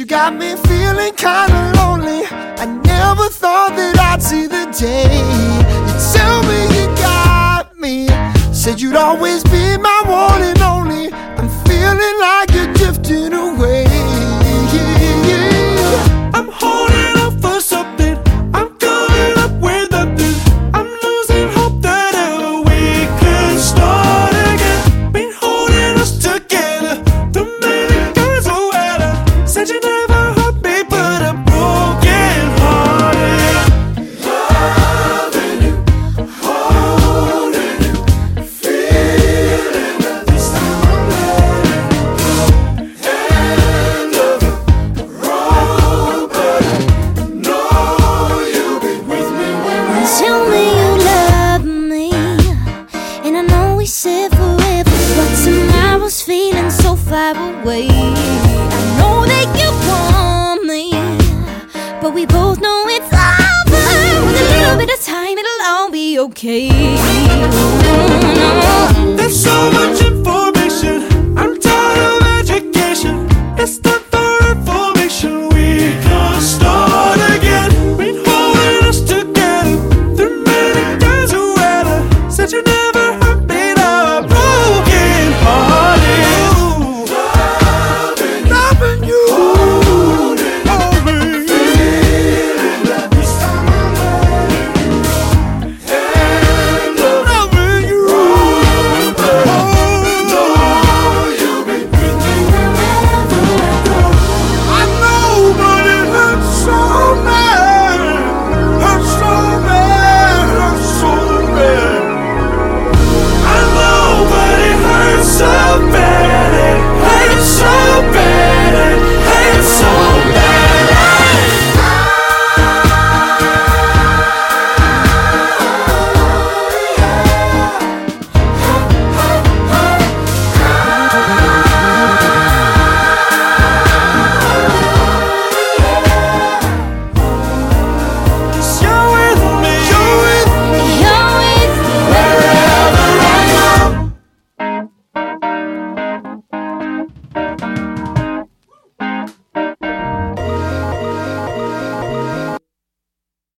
you got me feeling kinda lonely. I never thought that I'd see the day. You tell me you got me, said you'd always be my one and only. I'm feeling like you're drifting away. I'm holding up for something, I'm coming up with nothing. I'm losing hope that ever we could start again. Been holding us together, the many girls who had her. Said you never hurt me, but I'm broken hearted. Loving you, holding you, feeling that this time I'm letting go. End of the road, but I know you'll be with me when we Tell me you love me, and I know we said forever, but tomorrow's feeling so far away. I know that you want me, but we both know it's over. With a little bit of time, it'll all be okay. There's so much